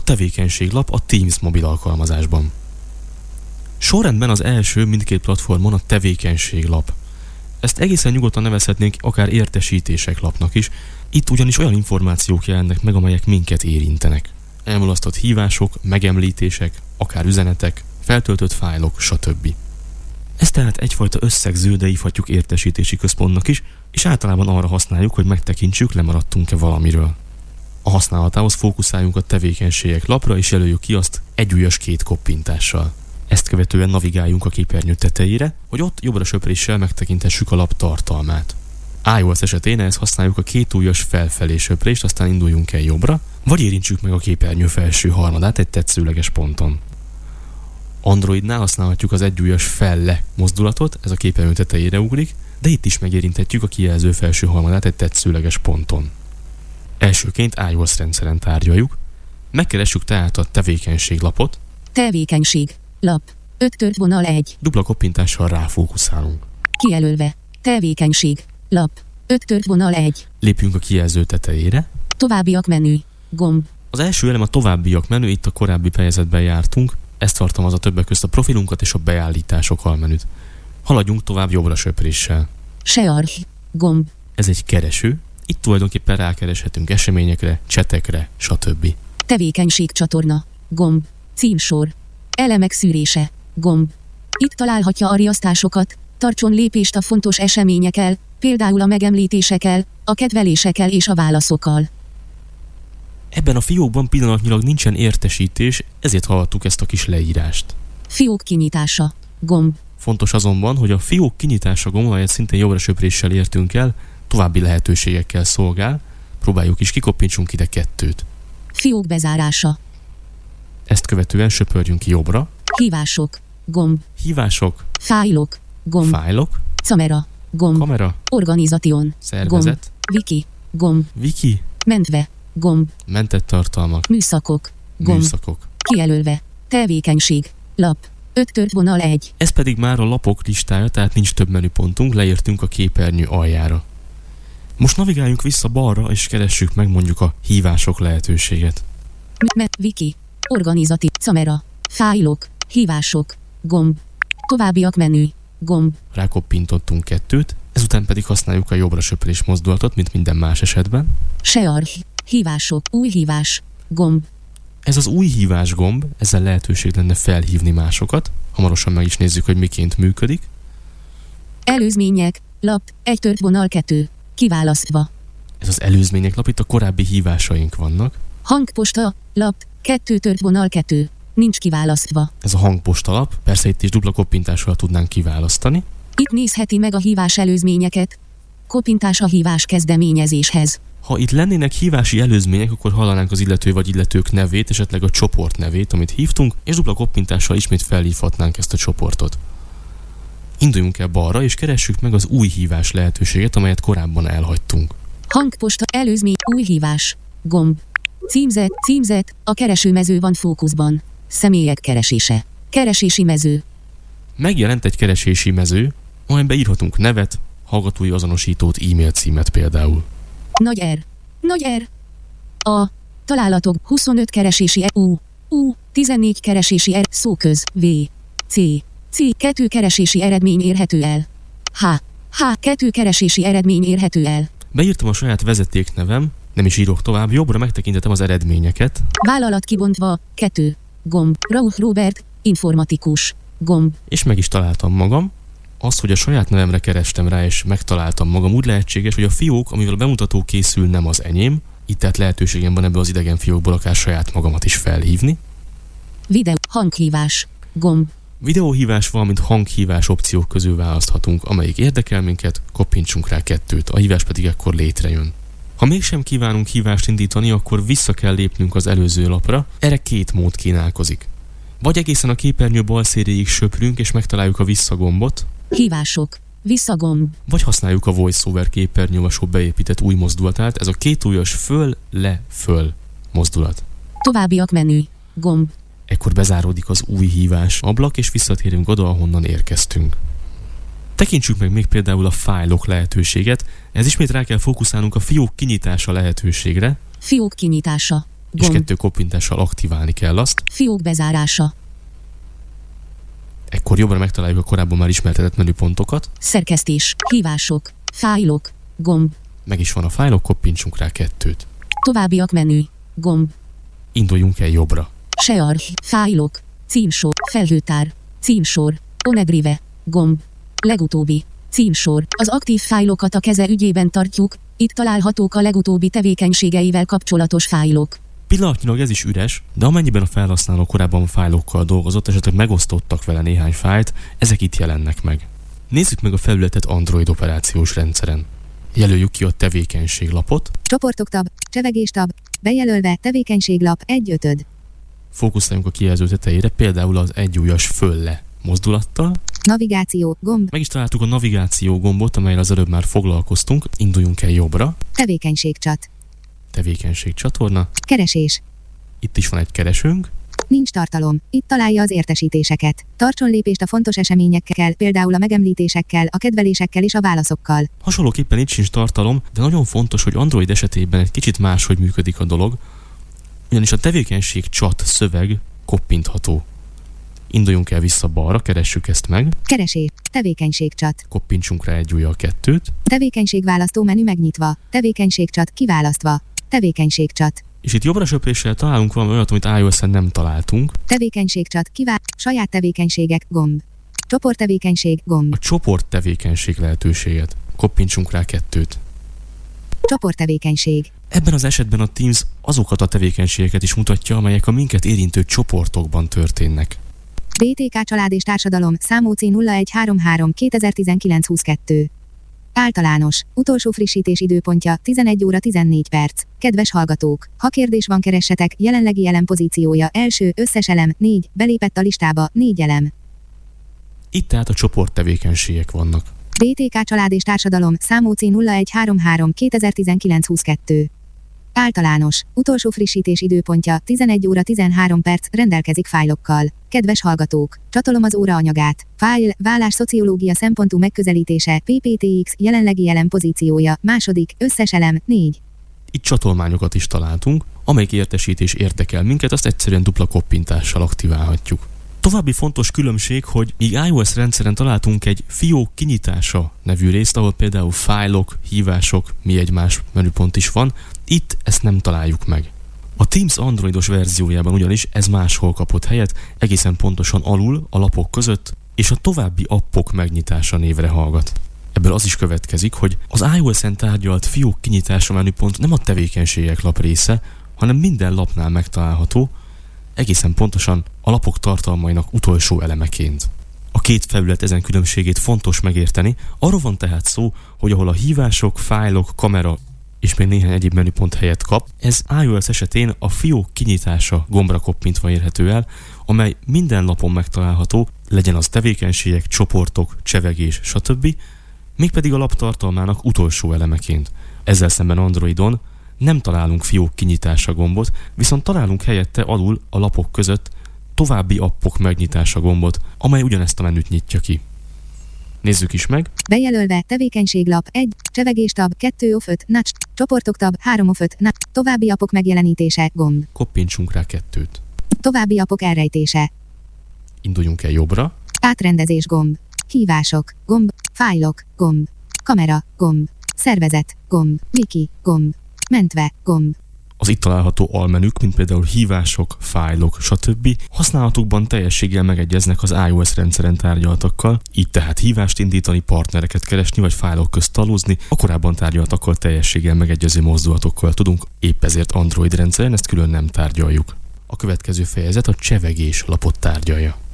tevékenységlap a Teams mobil alkalmazásban. Sorrendben az első mindkét platformon a tevékenységlap. Ezt egészen nyugodtan nevezhetnénk akár értesítések lapnak is, itt ugyanis olyan információk jelennek meg, amelyek minket érintenek. Elmulasztott hívások, megemlítések, akár üzenetek, feltöltött fájlok, stb. Ez tehát egyfajta összegző, de hívhatjuk értesítési központnak is, és általában arra használjuk, hogy megtekintsük, lemaradtunk-e valamiről. A használatához fókuszáljunk a tevékenységek lapra, és jelöljük ki azt egyujjas 2 koppintással. Ezt követően navigáljunk a képernyő tetejére, hogy ott jobbra söpréssel megtekintessük a lap tartalmát. iOS esetén ehhez használjuk a 2 ujjas felfelé söprést, aztán induljunk el jobbra, vagy érintsük meg a képernyő felső harmadát egy tetszőleges ponton. Androidnál használhatjuk az egyujjas felle mozdulatot, ez a képernyő tetejére ugrik, de itt is megérinthetjük a kijelző felső harmadát egy tetszőleges ponton. Elsőként iOS rendszeren tárgyaljuk, megkeressük tehát a tevékenységlapot. Tevékenység. Lap. 5 tört vonal 1. Dupla koppintással ráfókuszálunk. Kijelölve. Tevékenység. Lap. 5 tört vonal 1. Lépjünk a kijelző tetejére. Továbbiak menü. Gomb. Az első elem a továbbiak menü, itt a korábbi fejezetben jártunk. Ez tartalmazza többek közt a profilunkat és a beállítások almenüt. Haladjunk tovább jobbra söpréssel. Share. Gomb. Ez egy kereső. Itt tulajdonképpen rákereshetünk eseményekre, csetekre, stb. Tevékenység csatorna. Gomb. Címsor. Elemek szűrése. Gomb. Itt találhatja a riasztásokat, tartson lépést a fontos eseményekkel, például a megemlítésekkel, a kedvelésekkel és a válaszokkal. Ebben a fiókban pillanatnyilag nincsen értesítés, ezért hallottuk ezt a kis leírást. Fiók kinyitása. Gomb. Fontos azonban, hogy a fiók kinyitása gomb, amelyet szintén jobbra söpréssel értünk el, további lehetőségekkel szolgál. Próbáljuk is, kikoppintsunk ide 2. Fiók bezárása. Ezt követően söpörjünk ki jobbra. Hívások. Gomb. Hívások. Fájlok. Gomb. Fájlok. Camera. Gomb. Kamera. Organization. Szervezet. Gomb. Wiki. Gomb. Wiki. Mentve. Gomb. Mentett tartalmak. Műszakok. Gomb. Műszakok. Kijelölve. Tevékenység. Lap. 5 tört vonal 1. Ez pedig már a lapok listája, tehát nincs több menüpontunk, leértünk a képernyő aljára. Most navigáljunk vissza balra, és keressük meg mondjuk a hívások lehetőséget. Wiki. Organizatív. Camera. Fájlok. Hívások. Gomb. Továbbiak menü. Gomb. Rákoppintottunk 2, ezután pedig használjuk a jobbra söprés mozdulatot, mint minden más esetben. Share. Hívások. Új hívás. Gomb. Ez az új hívás gomb, ezzel lehetőség lenne felhívni másokat. Hamarosan meg is nézzük, hogy miként működik. Előzmények. Lap. 1 tört vonal 2. Kiválasztva. Ez az előzmények lap, itt a korábbi hívásaink vannak. Hangposta. Lap. 2 tört vonal 2. Nincs kiválasztva. Ez a hangposta lap, persze itt is dupla koppintással tudnánk kiválasztani. Itt nézheti meg a hívás előzményeket. Koppintás a hívás kezdeményezéshez. Ha itt lennének hívási előzmények, akkor hallanánk az illető vagy illetők nevét, esetleg a csoport nevét, amit hívtunk, és dupla koppintással ismét felhívhatnánk ezt a csoportot. Induljunk el balra, és keressük meg az új hívás lehetőséget, amelyet korábban elhagytunk. Hangposta, előzmény, új hívás. Gomb. Címzet, a keresőmező van fókuszban. Személyek keresése. Keresési mező. Megjelent egy keresési mező, amelyben írhatunk nevet, hallgatói azonosítót, e-mail címet például. Nagy R. A. Találatok 25 keresési U. 14 keresési R. Szóköz V. C. 2 keresési eredmény érhető el. H. 2 keresési eredmény érhető el. Beírtam a saját vezetéknevem, nem is írok tovább, jobbra megtekintettem az eredményeket. Vállalat kibontva 2. Gomb. Rauch Robert, informatikus. Gomb. És meg is találtam magam. Az, hogy a saját nevemre kerestem rá, és megtaláltam magam, úgy lehetséges, hogy a fiók, amivel a bemutató készül, nem az enyém. Itt tehát lehetőségem van ebből az idegen fiókból akár saját magamat is felhívni. Videó, hanghívás. Gomb. Videóhívás, valamint hanghívás opciók közül választhatunk, amelyik érdekel minket, koppintsunk rá 2, a hívás pedig ekkor létrejön. Ha mégsem kívánunk hívást indítani, akkor vissza kell lépnünk az előző lapra, erre 2 mód kínálkozik. Vagy egészen a képernyő bal széléig söprünk, és megtaláljuk a visszagombot. Hívások. Visszagomb. Vagy használjuk a VoiceOver képernyőolvasó beépített új mozdulatát, ez a 2 ujjas föl mozdulat. Továbbiak menü. Gomb. Ekkor bezáródik az új hívás ablak, és visszatérünk oda, ahonnan érkeztünk. Tekintsük meg még például a fájlok lehetőséget, ez ismét rá kell fókuszálnunk a fiók kinyitása lehetőségre. Fiók kinyitása. és 2 koppintással aktiválni kell azt. Fiók bezárása. Ekkor jobbra megtaláljuk a korábban már ismertetett menüpontokat. Szerkesztés, hívások, fájlok, gomb. Meg is van a fájlok, koppintsunk rá 2-t. Továbbiak menü, gomb. Induljunk el jobbra. Share, fájlok, címsor, felhőtár, címsor, onedrive, gomb. Legutóbbi, címsor. Az aktív fájlokat a keze ügyében tartjuk, itt találhatók a legutóbbi tevékenységeivel kapcsolatos fájlok. Pillanatnyilag ez is üres, de amennyiben a felhasználó korábban fájlokkal dolgozott, esetleg megosztottak vele néhány fájlt, ezek itt jelennek meg. Nézzük meg a felületet Android operációs rendszeren. Jelöljük ki a tevékenységlapot. Csoportok tab, csevegés tab, bejelölve tevékenységlap 1/5. Fókuszáljunk a kijelző tetejére, például az egyujjas fölle mozdulattal. Navigáció, gomb. Meg is találtuk a navigáció gombot, amelyel az előbb már foglalkoztunk. Induljunk el jobbra. Tevékenységcsat. Tevékenységcsatorna. Keresés. Itt is van egy keresőnk. Nincs tartalom. Itt találja az értesítéseket. Tartson lépést a fontos eseményekkel, például a megemlítésekkel, a kedvelésekkel és a válaszokkal. Hasonlóképpen itt sincs tartalom, de nagyon fontos, hogy Android esetében egy kicsit máshogy működik a dolog, ugyanis a tevékenységcsat szöveg koppintható. Induljunk el vissza balra, keressük ezt meg. Keresés. Tevékenységcsat. Koppintsunk rá egy ujjal 2-t. Tevékenységválasztó menü megnyitva. Tevékenységcsat kiválasztva. Tevékenységcsat. És itt jobbra söpréssel találunk valami olyat, amit iOS-en nem találtunk. Tevékenységcsat saját tevékenységek gomb. Csoporttevékenység gomb. A csoport tevékenység lehetőséget. Koppintsunk rá 2-t. Csoporttevékenység. Ebben az esetben a Teams azokat a tevékenységeket is mutatja, amelyek a minket érintő csoportokban történnek. BTK Család és Társadalom, számOC 0133 2019-22. Általános. Utolsó frissítés időpontja 11 óra 14 perc. Kedves hallgatók! Ha kérdés van, keressetek, jelenlegi elem pozíciója első, összes elem 4, belépett a listába 4 elem. Itt tehát a csoport tevékenységek vannak. BTK Család és Társadalom, számOC 0133 2019-22. Általános. Utolsó frissítés időpontja 11 óra 13 perc, rendelkezik fájlokkal. Kedves hallgatók! Csatolom az óra anyagát. Fájl, vállás szociológia szempontú megközelítése, PPTX, jelenlegi elem pozíciója, második, összes elem 4. Itt csatolmányokat is találtunk, amelyik értesítés érdekel minket, azt egyszerűen dupla koppintással aktiválhatjuk. További fontos különbség, hogy míg iOS rendszeren találtunk egy fiók kinyitása nevű részt, ahol például fájlok, hívások, mi egymás menüpont is van, itt ezt nem találjuk meg. A Teams androidos verziójában ugyanis ez máshol kapott helyet, egészen pontosan alul, a lapok között, és a további appok megnyitása névre hallgat. Ebből az is következik, hogy az iOS-en tárgyalt fiók kinyitása menüpont nem a tevékenységek lap része, hanem minden lapnál megtalálható, egészen pontosan a lapok tartalmainak utolsó elemeként. A két felület ezen különbségét fontos megérteni, arról van tehát szó, hogy ahol a hívások, fájlok, kamera és még néhány egyéb menüpont helyet kap, ez iOS esetén a fiók kinyitása gombra koppintva érhető el, amely minden lapon megtalálható, legyen az tevékenységek, csoportok, csevegés, stb., mégpedig a lap tartalmának utolsó elemeként. Ezzel szemben Androidon nem találunk fiók kinyitása gombot, viszont találunk helyette alul a lapok között további appok megnyitása gombot, amely ugyanezt a menüt nyitja ki. Nézzük is meg. Bejelölve tevékenységlap 1, csevegéstab 2 of 5, nacs, csoportok tab 3 of 5, nacs, további appok megjelenítése gomb. Koppintsunk rá 2-t. További appok elrejtése. Induljunk el jobbra. Átrendezés gomb. Hívások gomb. Fájlok gomb. Kamera gomb. Szervezet gomb. Wiki gomb. Mentve gomb. Az itt található almenük, mint például hívások, fájlok, stb. Használatukban teljességgel megegyeznek az iOS rendszeren tárgyaltakkal, így tehát hívást indítani, partnereket keresni vagy fájlok közt talózni, a korábban tárgyaltakkal teljességgel megegyező mozdulatokkal tudunk, épp ezért Android rendszeren ezt külön nem tárgyaljuk. A következő fejezet a csevegés lapot tárgyalja.